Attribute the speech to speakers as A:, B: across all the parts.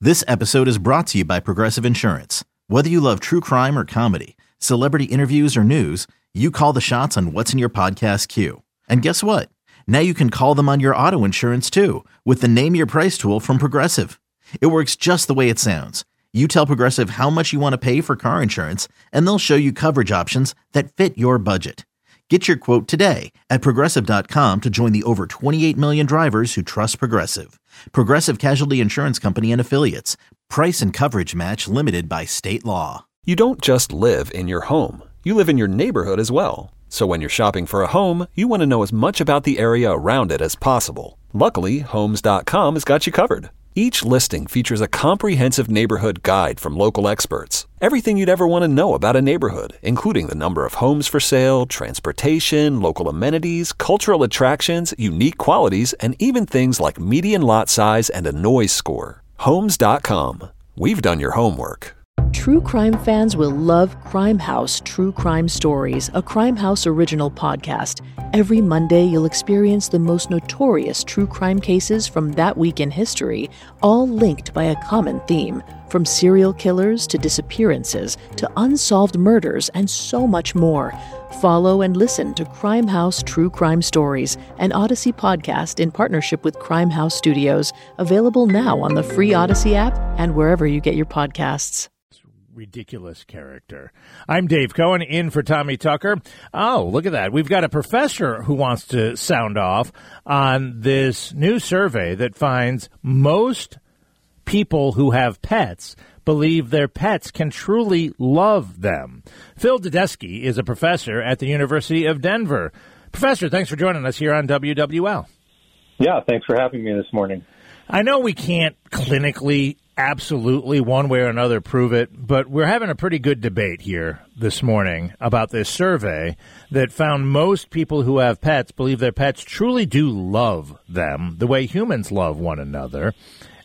A: This episode is brought to you by Progressive Insurance. Whether you love true crime or comedy, celebrity interviews or news, you call the shots on what's in your podcast queue. And guess what? Now you can call them on your auto insurance too with the Name Your Price tool from Progressive. It works just the way it sounds. You tell Progressive how much you want to pay for car insurance, and they'll show you coverage options that fit your budget. Get your quote today at Progressive.com to join the over 28 million drivers who trust Progressive. Progressive Casualty Insurance Company and Affiliates. Price and coverage match limited by state law.
B: You don't just live in your home. You live in your neighborhood as well. So when you're shopping for a home, you want to know as much about the area around it as possible. Luckily, Homes.com has got you covered. Each listing features a comprehensive neighborhood guide from local experts. Everything you'd ever want to know about a neighborhood, including the number of homes for sale, transportation, local amenities, cultural attractions, unique qualities, and even things like median lot size and a noise score. Homes.com. We've done your homework.
C: True crime fans will love Crime House True Crime Stories, a Crime House original podcast. Every Monday, you'll experience the most notorious true crime cases from that week in history, all linked by a common theme. From serial killers to disappearances to unsolved murders and so much more. Follow and listen to Crime House True Crime Stories, an Odyssey podcast in partnership with Crime House Studios, available now on the free Odyssey app and wherever you get your podcasts.
D: Ridiculous character. I'm Dave Cohen, in for Tommy Tucker. Oh, look at that. We've got a professor who wants to sound off on this new survey that finds most people who have pets believe their pets can truly love them. Phil Dudesky is a professor at the University of Denver. Professor, thanks for joining us here on WWL.
E: Yeah, thanks for having me this morning.
D: I know we can't clinically absolutely one way or another prove it, but we're having a pretty good debate here this morning about this survey that found most people who have pets believe their pets truly do love them the way humans love one another.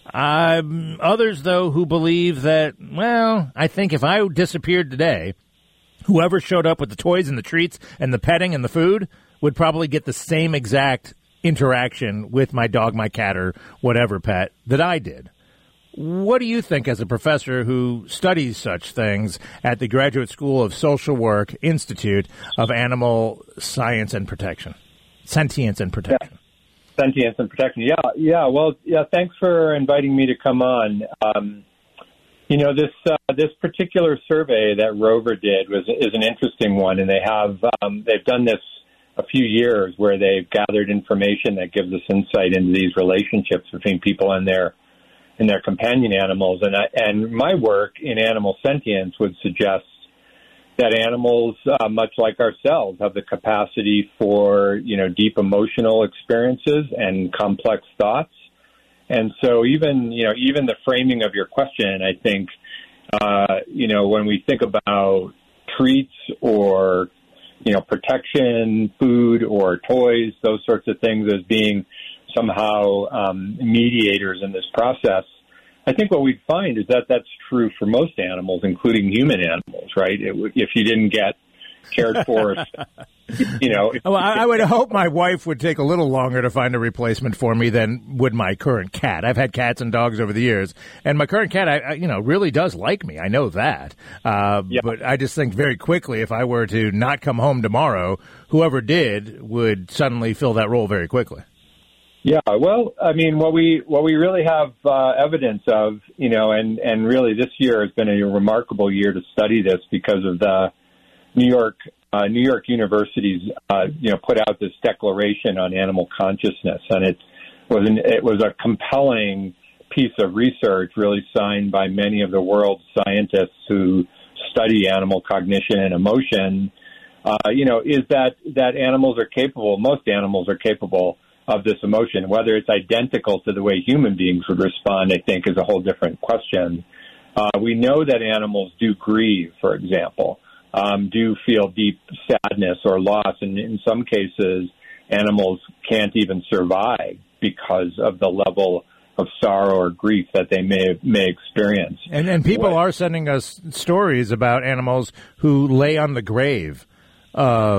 D: Others, though, who believe that, well, I think if I disappeared today, whoever showed up with the toys and the treats and the petting and the food would probably get the same exact interaction with my dog, my cat, or whatever pet that I did. What do you think as a professor who studies such things at the Graduate School of Social Work Institute of Animal Science and Protection? Sentience and Protection.
E: Yeah. Sentience and Protection. Yeah. Thanks for inviting me to come on. This particular survey that Rover did is an interesting one, and they've done this a few years where they've gathered information that gives us insight into these relationships between people and their companion animals. And my work in animal sentience would suggest that animals, much like ourselves, have the capacity for, deep emotional experiences and complex thoughts. And so even the framing of your question, I think, when we think about treats or, protection, food or toys, those sorts of things as being somehow mediators in this process, I think what we'd find is that that's true for most animals, including human animals, right? If you didn't get cared for,
D: Well, I would hope my wife would take a little longer to find a replacement for me than would my current cat. I've had cats and dogs over the years, and my current cat, really does like me. I know that. But I just think very quickly, if I were to not come home tomorrow, whoever did would suddenly fill that role very quickly.
E: Yeah, well, I mean, what we really have evidence of, and really this year has been a remarkable year to study this because of the New York universities, put out this declaration on animal consciousness, and it was a compelling piece of research, really signed by many of the world's scientists who study animal cognition and emotion. Is that animals are capable, most animals are capable of this emotion. Whether it's identical to the way human beings would respond, I think, is a whole different question. We know that animals do grieve, for example, do feel deep sadness or loss, and in some cases, animals can't even survive because of the level of sorrow or grief that they may experience.
D: And people are sending us stories about animals who lay on the grave of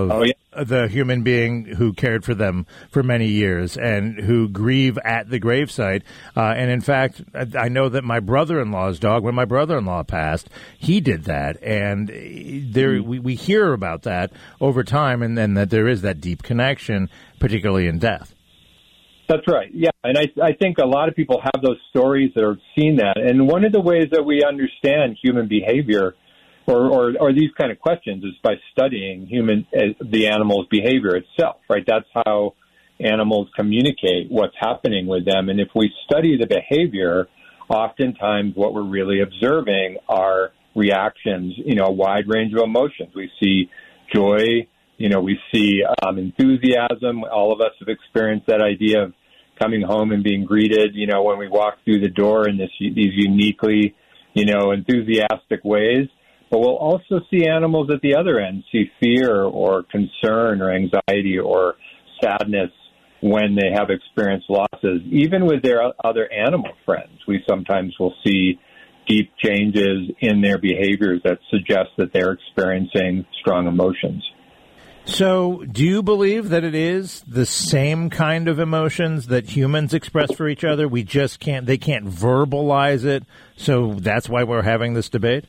D: the human being who cared for them for many years and who grieve at the gravesite. And in fact, I know that my brother-in-law's dog, when my brother-in-law passed, he did that. And we hear about that over time, and then that there is that deep connection, particularly in death.
E: That's right. Yeah. And I think a lot of people have those stories that have seen that. And one of the ways that we understand human behavior or these kind of questions is by studying the animal's behavior itself, right? That's how animals communicate what's happening with them. And if we study the behavior, oftentimes what we're really observing are reactions, a wide range of emotions. We see joy, we see enthusiasm. All of us have experienced that idea of coming home and being greeted, when we walk through the door in these uniquely, enthusiastic ways. But we'll also see animals at the other end, see fear or concern or anxiety or sadness when they have experienced losses. Even with their other animal friends, we sometimes will see deep changes in their behaviors that suggest that they're experiencing strong emotions.
D: So do you believe that it is the same kind of emotions that humans express for each other? They can't verbalize it, so that's why we're having this debate?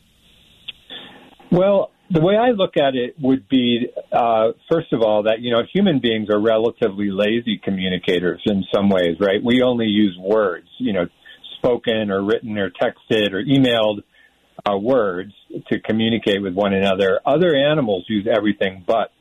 E: Well, the way I look at it would be, first of all, that, human beings are relatively lazy communicators in some ways, right? We only use words, spoken or written or texted or emailed words to communicate with one another. Other animals use everything but,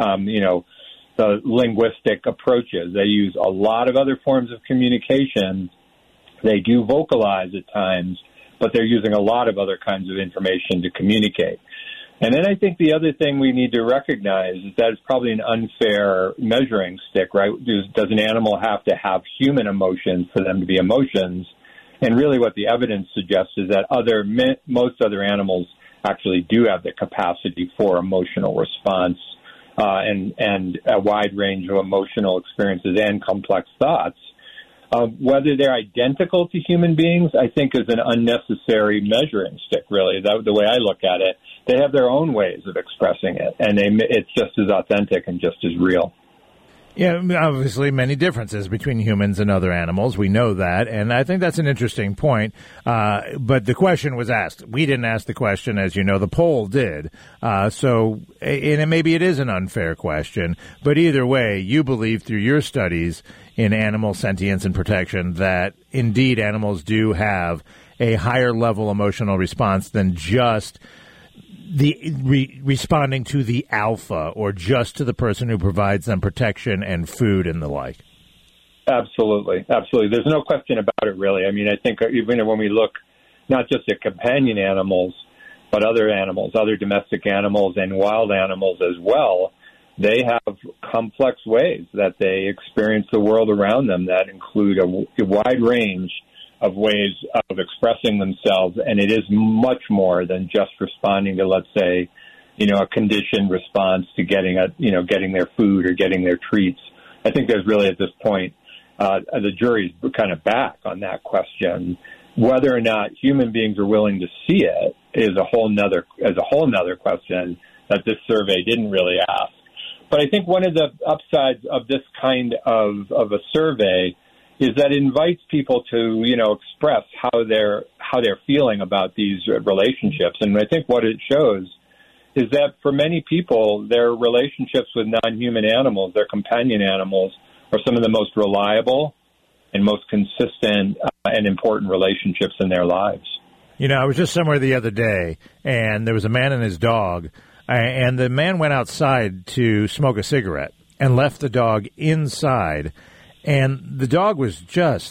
E: the linguistic approaches. They use a lot of other forms of communication. They do vocalize at times, but they're using a lot of other kinds of information to communicate. And then I think the other thing we need to recognize is that it's probably an unfair measuring stick, right? Does an animal have to have human emotions for them to be emotions? And really what the evidence suggests is that most other animals actually do have the capacity for emotional response and a wide range of emotional experiences and complex thoughts. Whether they're identical to human beings, I think, is an unnecessary measuring stick, really. The way I look at it, they have their own ways of expressing it, and it's just as authentic and just as real.
D: Yeah, obviously many differences between humans and other animals. We know that, and I think that's an interesting point. But the question was asked. We didn't ask the question, as you know, the poll did. And maybe it is an unfair question, but either way, you believe through your studies in animal sentience and protection that indeed animals do have a higher level emotional response than just the responding to the alpha or just to the person who provides them protection and food and the like.
E: Absolutely. There's no question about it, really. I mean, I think even when we look not just at companion animals, but other animals, other domestic animals and wild animals as well, they have complex ways that they experience the world around them that include a wide range of ways of expressing themselves, and it is much more than just responding to, let's say, a conditioned response to getting their food or getting their treats. I think there's really at this point the jury's kind of back on that question. Whether or not human beings are willing to see it is a whole nother question that this survey didn't really ask. But I think one of the upsides of this kind of a survey is that it invites people to, express how they're feeling about these relationships. And I think what it shows is that for many people, their relationships with non-human animals, their companion animals, are some of the most reliable and most consistent and important relationships in their lives.
D: I was just somewhere the other day, and there was a man and his dog, and the man went outside to smoke a cigarette and left the dog inside. And the dog was just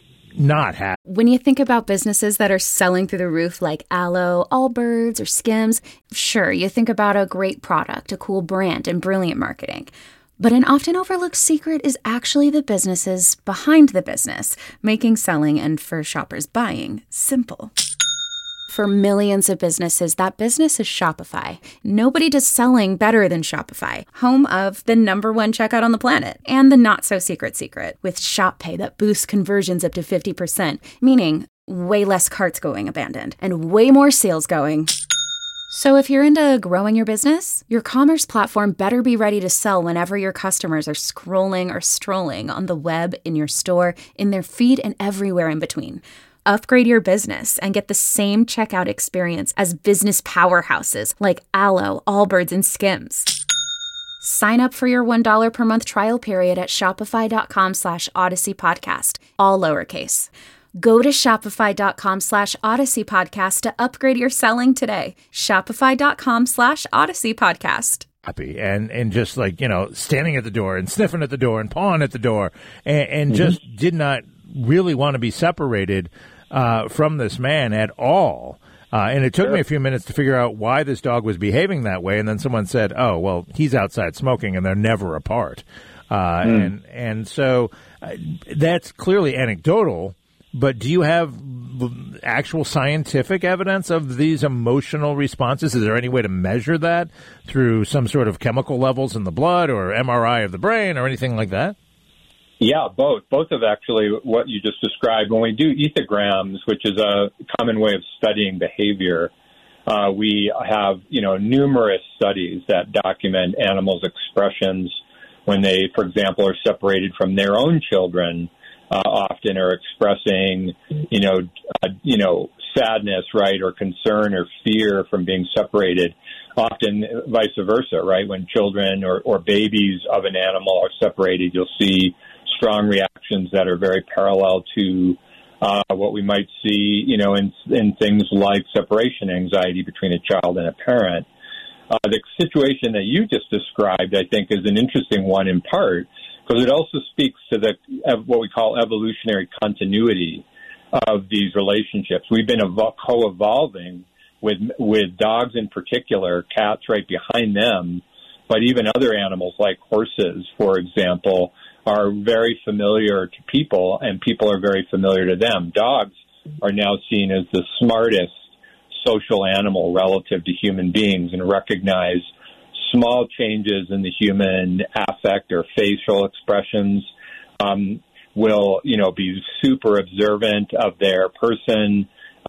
D: not happy.
F: When you think about businesses that are selling through the roof like Aloe, Allbirds, or Skims, sure, you think about a great product, a cool brand, and brilliant marketing. But an often overlooked secret is actually the businesses behind the business, making selling and, for shoppers, buying simple. For millions of businesses, that business is Shopify. Nobody does selling better than Shopify, home of the #1 checkout on the planet and the not-so-secret secret with Shop Pay that boosts conversions up to 50%, meaning way less carts going abandoned and way more sales going So if you're into growing your business, your commerce platform better be ready to sell whenever your customers are scrolling or strolling on the web, in your store, in their feed, and everywhere in between. Upgrade your business and get the same checkout experience as business powerhouses like Allo, Allbirds, and Skims. Sign up for your $1 per month trial period at shopify.com/Odyssey Podcast, all lowercase. Go to shopify.com/Odyssey Podcast to upgrade your selling today. Shopify.com/Odyssey Podcast.
D: Happy and just like, standing at the door and sniffing at the door and pawing at the door and just did not really want to be separated from this man at all. And it took me a few minutes to figure out why this dog was behaving that way. And then someone said, oh, well, he's outside smoking and they're never apart. And so that's clearly anecdotal. But do you have actual scientific evidence of these emotional responses? Is there any way to measure that through some sort of chemical levels in the blood or MRI of the brain or anything like that?
E: Yeah, both. Both of actually what you just described. When we do ethograms, which is a common way of studying behavior, we have, numerous studies that document animals' expressions when they, for example, are separated from their own children. Often are expressing, sadness, right, or concern or fear from being separated. Often vice versa, right? When children or babies of an animal are separated, you'll see strong reactions that are very parallel to what we might see, in things like separation anxiety between a child and a parent. The situation that you just described, I think, is an interesting one in part, because it also speaks to what we call evolutionary continuity of these relationships. We've been co-evolving with dogs in particular, cats right behind them, but even other animals like horses, for example, are very familiar to people, and people are very familiar to them. Dogs are now seen as the smartest social animal relative to human beings and recognize small changes in the human affect or facial expressions, will, be super observant of their person,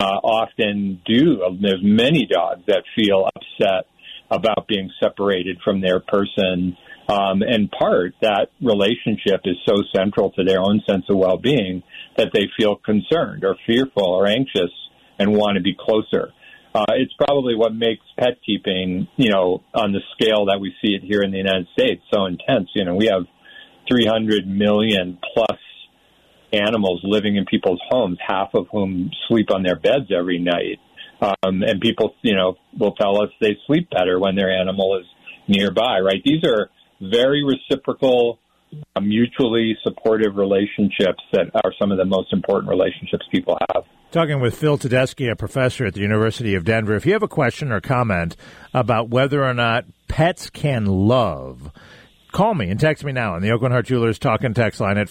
E: there's many dogs that feel upset about being separated from their person. In part, that relationship is so central to their own sense of well-being that they feel concerned or fearful or anxious and want to be closer. It's probably what makes pet keeping, on the scale that we see it here in the United States, so intense. We have 300 million plus animals living in people's homes, half of whom sleep on their beds every night. And people, will tell us they sleep better when their animal is nearby, right? These are very reciprocal, mutually supportive relationships that are some of the most important relationships people have.
D: Talking with Phil Tedeschi, a professor at the University of Denver. If you have a question or comment about whether or not pets can love, call me and text me now on the Aucoin Hart Jewelers Talk and Text line at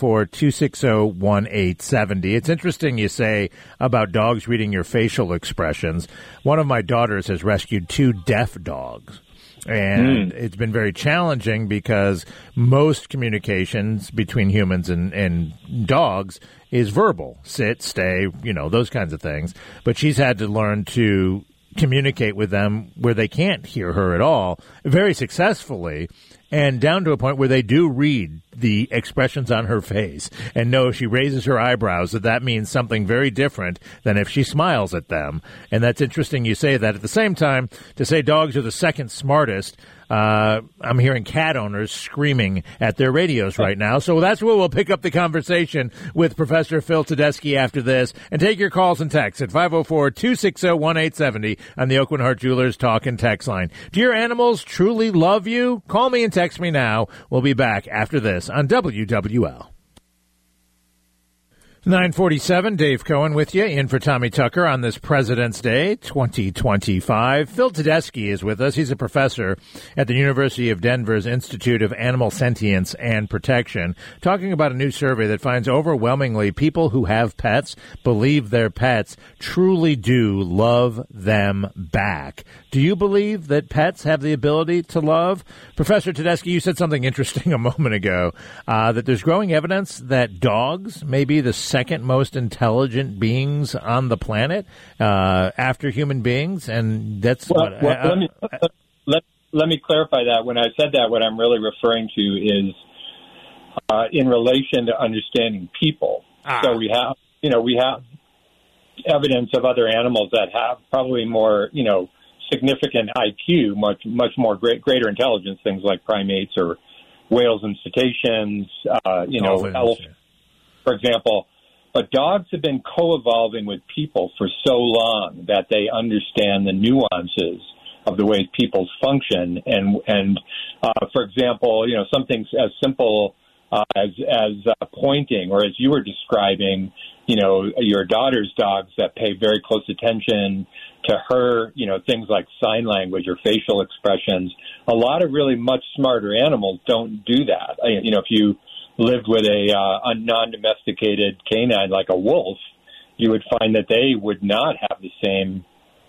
D: 504-260-1870. It's interesting you say about dogs reading your facial expressions. One of my daughters has rescued 2 deaf dogs. And it's been very challenging because most communications between humans and dogs is verbal. Sit, stay, those kinds of things. But she's had to learn to communicate with them where they can't hear her at all, very successfully, and down to a point where they do read the expressions on her face and know if she raises her eyebrows that means something very different than if she smiles at them. And that's interesting you say that. At the same time, to say dogs are the second smartest, I'm hearing cat owners screaming at their radios right now. So that's where we'll pick up the conversation with Professor Phil Tedeschi after this. And take your calls and texts at 504-260-1870 on the Aucoin Hart Jewelers Talk and Text line. Do your animals truly love you? Call me and text me now. We'll be back after this on WWL. 947, Dave Cohen with you, in for Tommy Tucker on this President's Day 2025. Phil Tedeschi is with us. He's a professor at the University of Denver's Institute of Animal Sentience and Protection, talking about a new survey that finds overwhelmingly people who have pets believe their pets truly do love them back. Do you believe that pets have the ability to love? Professor Tedeschi, you said something interesting a moment ago, that there's growing evidence that dogs may be the second most intelligent beings on the planet after human beings, and that's
E: let me clarify that. When I said that, what I'm really referring to is in relation to understanding people. So we have evidence of other animals that have probably more, significant IQ, much more greater intelligence, things like primates or whales and cetaceans, elephants, for example. But dogs have been co-evolving with people for so long that they understand the nuances of the way people function. And for example, something as simple as pointing, or as you were describing, your daughter's dogs that pay very close attention to her, things like sign language or facial expressions. A lot of really much smarter animals don't do that. If you lived with a non-domesticated canine like a wolf, you would find that they would not have the same,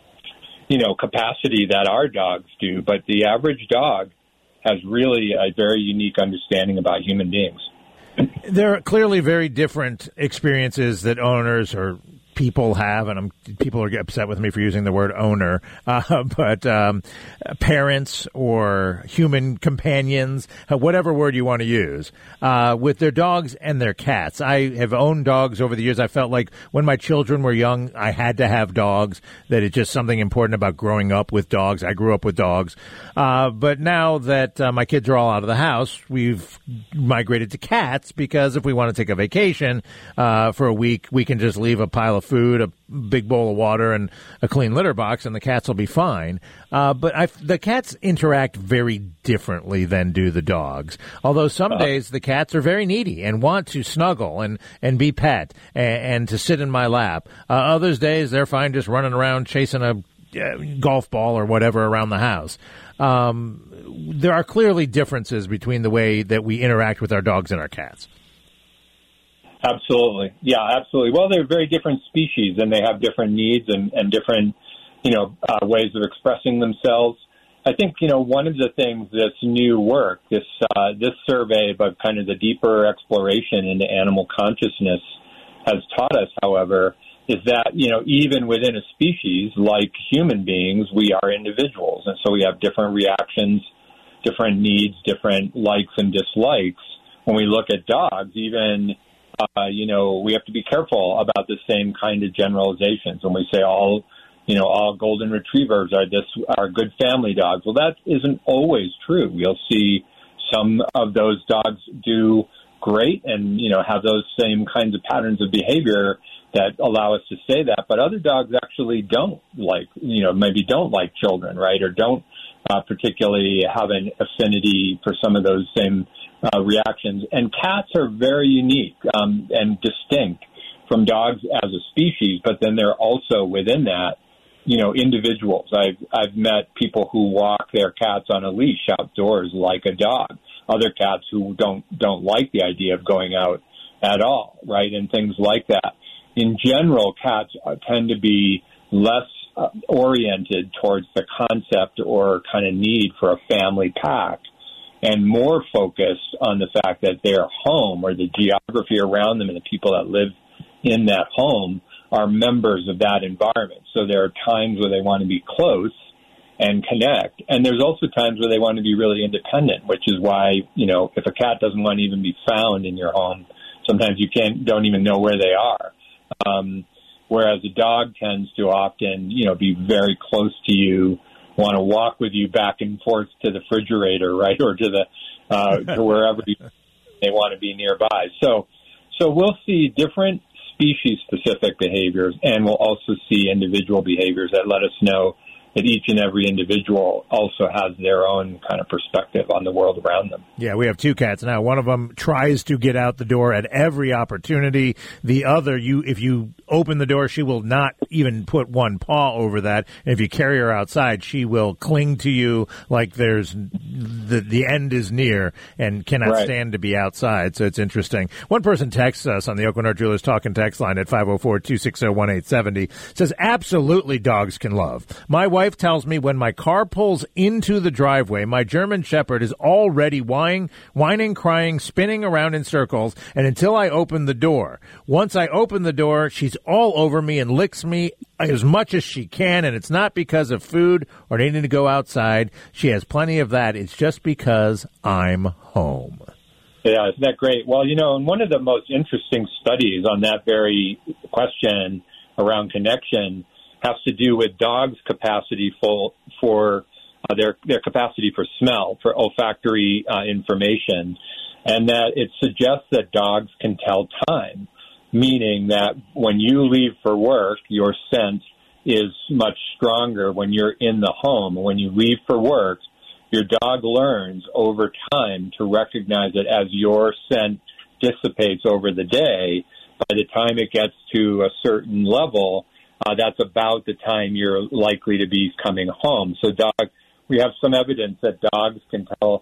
E: capacity that our dogs do. But the average dog has really a very unique understanding about human beings.
D: There are clearly very different experiences that owners or people have, and people are upset with me for using the word owner, but parents or human companions, whatever word you want to use, with their dogs and their cats. I have owned dogs over the years. I felt like when my children were young, I had to have dogs, that it's just something important about growing up with dogs. I grew up with dogs. But now that my kids are all out of the house, we've migrated to cats, because if we want to take a vacation for a week, we can just leave a pile of food, a big bowl of water, and a clean litter box, and the cats will be fine. But the cats interact very differently than do the dogs. Although some days the cats are very needy and want to snuggle and be pet and to sit in my lap. Others days they're fine just running around chasing a golf ball or whatever around the house. There are clearly differences between the way that we interact with our dogs and our cats.
E: Absolutely. Yeah, absolutely. Well, they're very different species, and they have different needs and different, ways of expressing themselves. I think, one of the things this new work, this survey, but kind of the deeper exploration into animal consciousness has taught us, however, is that, even within a species like human beings, we are individuals. And so we have different reactions, different needs, different likes and dislikes. When we look at dogs, even we have to be careful about the same kind of generalizations. When we say all golden retrievers are good family dogs, well, that isn't always true. We'll see some of those dogs do great and, have those same kinds of patterns of behavior that allow us to say that. But other dogs actually don't maybe don't like children, right? Or don't particularly have an affinity for some of those same reactions. And cats are very unique and distinct from dogs as a species, but then they're also within that, individuals. I've met people who walk their cats on a leash outdoors like a dog. Other cats who don't like the idea of going out at all, right? And things like that. In general, cats tend to be less oriented towards the concept or kind of need for a family pack, and more focused on the fact that their home or the geography around them and the people that live in that home are members of that environment. So there are times where they want to be close and connect, and there's also times where they want to be really independent, which is why, if a cat doesn't want to even be found in your home, sometimes you don't even know where they are. Whereas a dog tends to often, be very close to you, want to walk with you back and forth to the refrigerator, right, or to the to wherever they want to be nearby. So we'll see different species-specific behaviors, and we'll also see individual behaviors that let us know that each and every individual also has their own kind of perspective on the world around them.
D: Yeah, we have two cats now. One of them tries to get out the door at every opportunity. The other, if you open the door, she will not even put one paw over that. And if you carry her outside, she will cling to you like there's the end is near and cannot stand to be outside. So it's interesting. One person texts us on the Aucoin Hart Jewelers Talk and Text line at 504-260-1870. Says, absolutely dogs can love. My wife wife tells me when my car pulls into the driveway, my German Shepherd is already whining, crying, spinning around in circles, and until I open the door. Once I open the door, she's all over me and licks me as much as she can, and it's not because of food or needing to go outside. She has plenty of that. It's just because I'm home.
E: Yeah, isn't that great? Well, and one of the most interesting studies on that very question around connection has to do with dogs' capacity for their capacity for smell, for olfactory information, and that it suggests that dogs can tell time, meaning that when you leave for work, your scent is much stronger when you're in the home. When you leave for work, your dog learns over time to recognize it as your scent dissipates over the day. By the time it gets to a certain level, that's about the time you're likely to be coming home. So we have some evidence that dogs can tell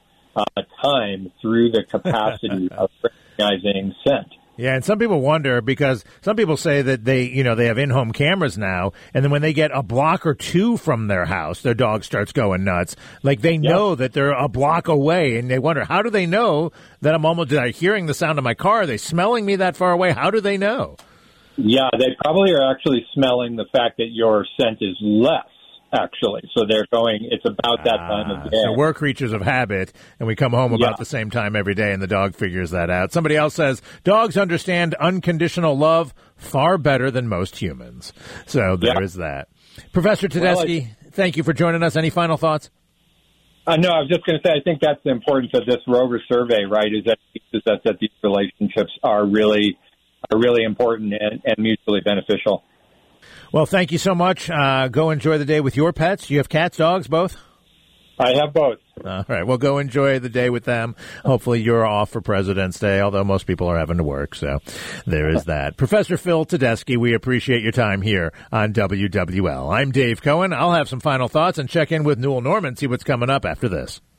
E: time through the capacity of recognizing scent.
D: Yeah, and some people wonder, because some people say that they have in-home cameras now, and then when they get a block or two from their house, their dog starts going nuts. Like they know that they're a block away, and they wonder, how do they know that I'm almost hearing the sound of my car? Are they smelling me that far away? How do they know?
E: Yeah, they probably are actually smelling the fact that your scent is less, actually. So they're going, it's about that time of day.
D: So we're creatures of habit, and we come home about the same time every day, and the dog figures that out. Somebody else says, dogs understand unconditional love far better than most humans. So there is that. Professor Tedeschi, thank you for joining us. Any final thoughts?
E: No, I was just going to say, I think that's the importance of this Rover survey, right, is that these relationships are really important and mutually beneficial.
D: Well, thank you so much. Go enjoy the day with your pets. Do you have cats, dogs, both?
E: I have both.
D: All right. Well, go enjoy the day with them. Hopefully you're off for President's Day, although most people are having to work. So there is that. Professor Phil Tedeschi, we appreciate your time here on WWL. I'm Dave Cohen. I'll have some final thoughts and check in with Newell Norman, see what's coming up after this.